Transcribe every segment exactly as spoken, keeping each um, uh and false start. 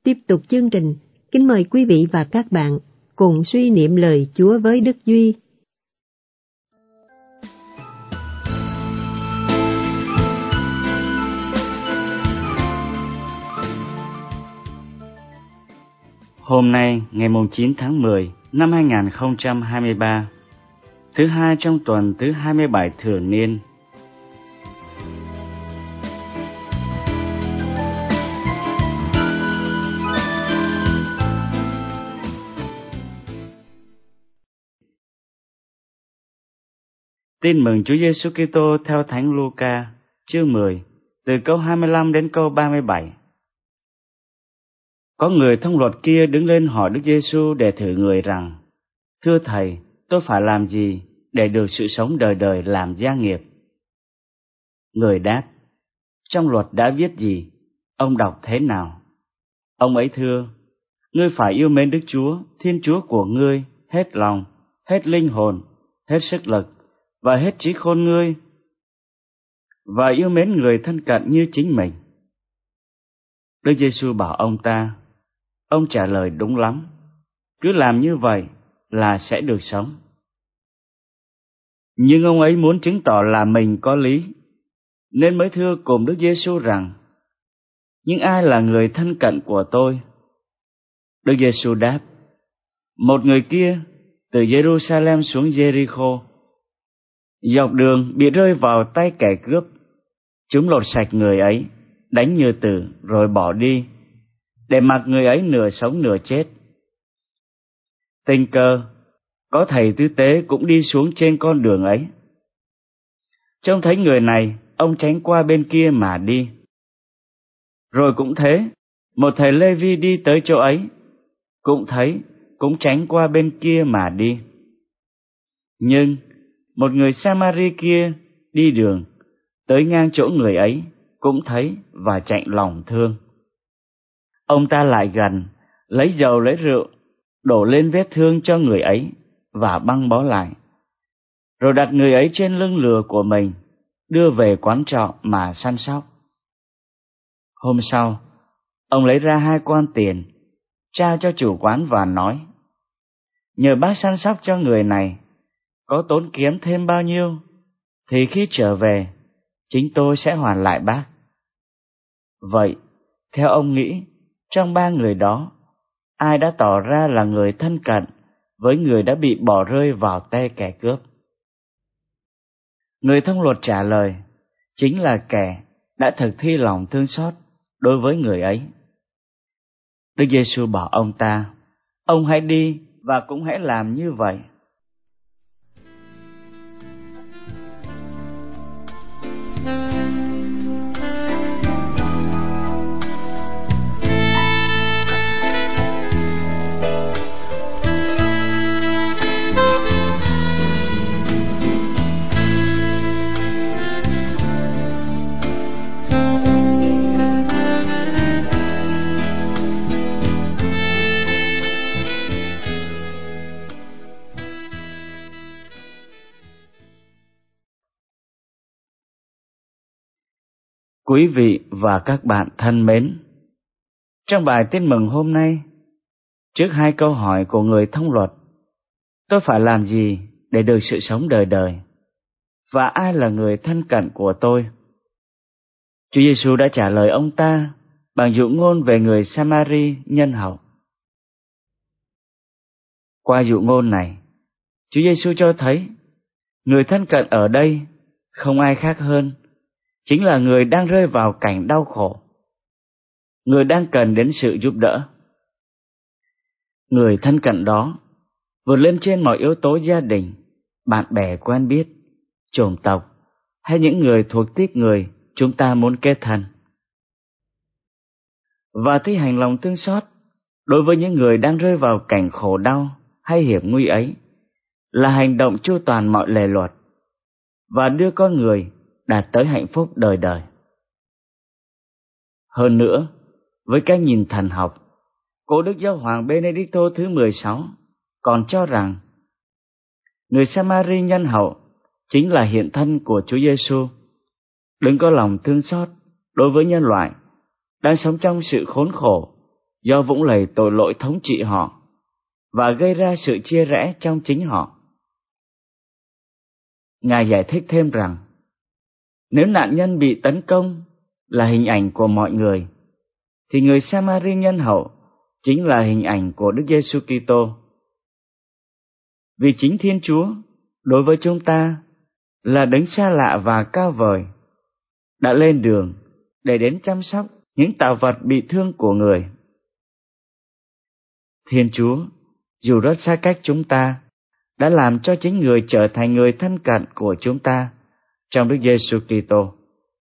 tiếp tục chương trình, kính mời quý vị và các bạn cùng suy niệm lời Chúa với Đức Duy. Hôm nay, ngày chín tháng mười năm hai nghìn không trăm hai mươi ba, thứ hai trong tuần thứ hai mươi bảy thường niên. Tin mừng Chúa Giêsu Kitô theo Thánh Luca, chương mười, từ câu hai mươi lăm đến câu ba mươi bảy. Có người thông luật kia đứng lên hỏi Đức Giêsu để thử người rằng: Thưa Thầy, tôi phải làm gì để được sự sống đời đời làm gia nghiệp? Người đáp: Trong luật đã viết gì? Ông đọc thế nào? Ông ấy thưa: Ngươi phải yêu mến Đức Chúa, Thiên Chúa của ngươi, hết lòng, hết linh hồn, hết sức lực và hết trí khôn ngươi, và yêu mến người thân cận như chính mình. Đức Giêsu bảo ông ta: Ông trả lời đúng lắm, cứ làm như vậy là sẽ được sống. Nhưng ông ấy muốn chứng tỏ là mình có lý, nên mới thưa cùng Đức Giêsu rằng: Nhưng ai là người thân cận của tôi? Đức Giêsu đáp: Một người kia từ Jerusalem xuống Jericho, dọc đường bị rơi vào tay kẻ cướp. Chúng lột sạch người ấy, đánh như tử rồi bỏ đi, để mặc người ấy nửa sống nửa chết. Tình cờ, có thầy tư tế cũng đi xuống trên con đường ấy. Trông thấy người này, ông tránh qua bên kia mà đi. Rồi cũng thế, một thầy Lê-vi đi tới chỗ ấy, cũng thấy, cũng tránh qua bên kia mà đi. Nhưng một người Sa-ma-ri kia đi đường, tới ngang chỗ người ấy, cũng thấy và chạnh lòng thương. Ông ta lại gần, lấy dầu lấy rượu, đổ lên vết thương cho người ấy và băng bó lại, rồi đặt người ấy trên lưng lừa của mình, đưa về quán trọ mà săn sóc. Hôm sau, ông lấy ra hai quan tiền, trao cho chủ quán và nói: Nhờ bác săn sóc cho người này, có tốn kiếm thêm bao nhiêu, thì khi trở về, chính tôi sẽ hoàn lại bác. Vậy, theo ông nghĩ, trong ba người đó, ai đã tỏ ra là người thân cận với người đã bị bỏ rơi vào tay kẻ cướp? Người thông luật trả lời: Chính là kẻ đã thực thi lòng thương xót đối với người ấy. Đức Giêsu bảo ông ta: Ông hãy đi và cũng hãy làm như vậy. Quý vị và các bạn thân mến, trong bài tin mừng hôm nay, trước hai câu hỏi của người thông luật: Tôi phải làm gì để được sự sống đời đời? Và ai là người thân cận của tôi? Chúa Giêsu đã trả lời ông ta bằng dụ ngôn về người Sa-ma-ri nhân hậu. Qua dụ ngôn này, Chúa Giêsu cho thấy người thân cận ở đây không ai khác hơn chính là người đang rơi vào cảnh đau khổ, người đang cần đến sự giúp đỡ. Người thân cận đó vượt lên trên mọi yếu tố gia đình, bạn bè quen biết, chủng tộc hay những người thuộc tuýp người chúng ta muốn kết thân, và thi hành lòng thương xót đối với những người đang rơi vào cảnh khổ đau hay hiểm nguy ấy là hành động chu toàn mọi lề luật và đưa con người đạt tới hạnh phúc đời đời. Hơn nữa, với cái nhìn thần học, Cố Đức Giáo hoàng Benedicto thứ mười sáu còn cho rằng người Sa-ma-ri nhân hậu chính là hiện thân của Chúa Giêsu, đừng có lòng thương xót đối với nhân loại đang sống trong sự khốn khổ do vũng lầy tội lỗi thống trị họ và gây ra sự chia rẽ trong chính họ. Ngài giải thích thêm rằng, nếu nạn nhân bị tấn công là hình ảnh của mọi người, thì người Sa-ma-ri nhân hậu chính là hình ảnh của Đức Giêsu Kitô. Vì chính Thiên Chúa đối với chúng ta là đấng xa lạ và cao vời, đã lên đường để đến chăm sóc những tạo vật bị thương của người. Thiên Chúa, dù rất xa cách chúng ta, đã làm cho chính người trở thành người thân cận của chúng ta trong Đức Giêsu Kitô.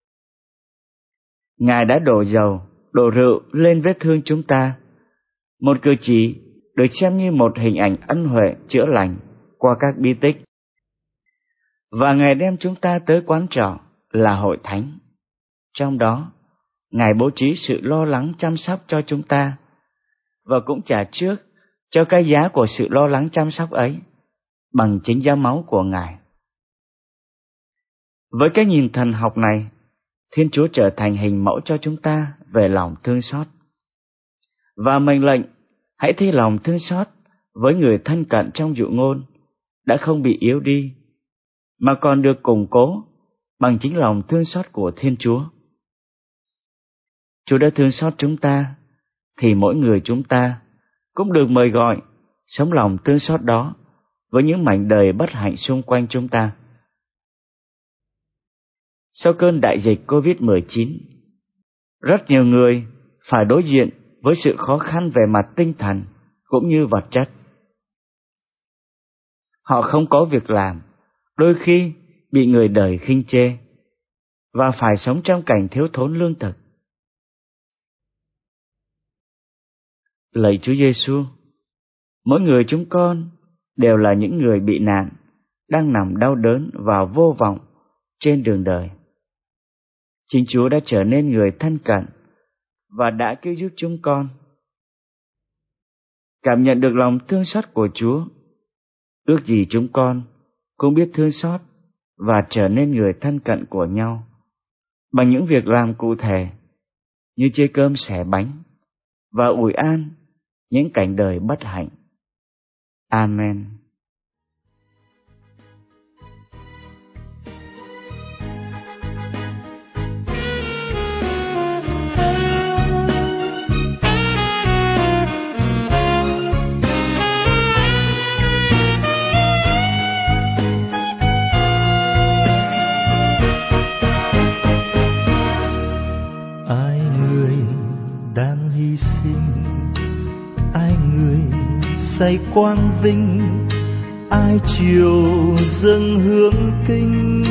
Ngài đã đổ dầu, đổ rượu lên vết thương chúng ta, một cử chỉ được xem như một hình ảnh ân huệ chữa lành qua các bí tích. Và Ngài đem chúng ta tới quán trọ là hội thánh. Trong đó, Ngài bố trí sự lo lắng chăm sóc cho chúng ta, và cũng trả trước cho cái giá của sự lo lắng chăm sóc ấy bằng chính giá máu của Ngài. Với cái nhìn thần học này, Thiên Chúa trở thành hình mẫu cho chúng ta về lòng thương xót, và mệnh lệnh hãy thi lòng thương xót với người thân cận trong dụ ngôn đã không bị yếu đi, mà còn được củng cố bằng chính lòng thương xót của Thiên Chúa. Chúa đã thương xót chúng ta, thì mỗi người chúng ta cũng được mời gọi sống lòng thương xót đó với những mảnh đời bất hạnh xung quanh chúng ta. Sau cơn đại dịch covid mười chín, rất nhiều người phải đối diện với sự khó khăn về mặt tinh thần cũng như vật chất. Họ không có việc làm, đôi khi bị người đời khinh chê, và phải sống trong cảnh thiếu thốn lương thực. Lạy Chúa Giêsu, mỗi người chúng con đều là những người bị nạn, đang nằm đau đớn và vô vọng trên đường đời. Chính Chúa đã trở nên người thân cận và đã cứu giúp chúng con. Cảm nhận được lòng thương xót của Chúa, ước gì chúng con cũng biết thương xót và trở nên người thân cận của nhau bằng những việc làm cụ thể như chia cơm sẻ bánh và ủi an những cảnh đời bất hạnh. Amen. Ai người đang hy sinh, ai người say quang vinh, ai chiều dâng hướng kinh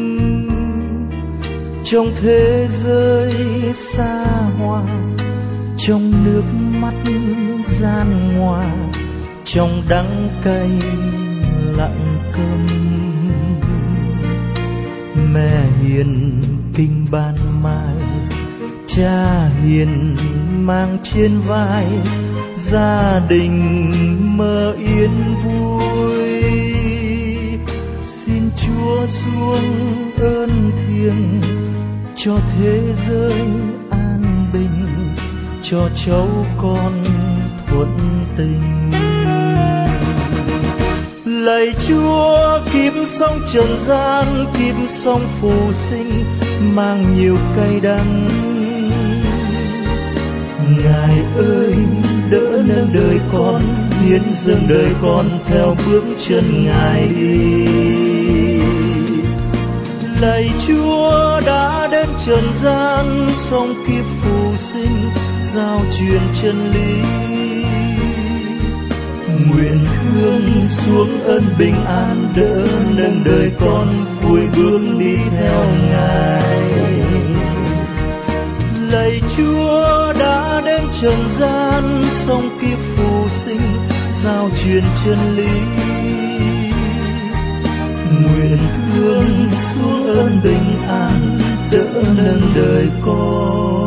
trong thế giới xa hoa, trong nước mắt gian ngoa, trong đắng cay lặng câm. Mẹ hiền kinh ban mai, cha hiền mang trên vai, gia đình mơ yên vui. Xin Chúa xuống ơn thiêng cho thế giới an bình, cho cháu con thuận tình. Lạy Chúa, kiếp sống trần gian, kiếp sống phù sinh mang nhiều cay đắng. Ngài ơi, đỡ nâng đời con, hiến dâng đời con theo bước chân Ngài đi. Lạy Chúa đã đến trần gian, sống kiếp phù sinh, giao truyền chân lý. Nguyện thương xuống ơn bình an, đỡ nâng đời con vui bước đi theo Ngài. Lạy Chúa đã đến trần gian, sống kiếp phù sinh, giao truyền chân lý. Nguyện thương xuống ơn bình an, đỡ nâng đời con.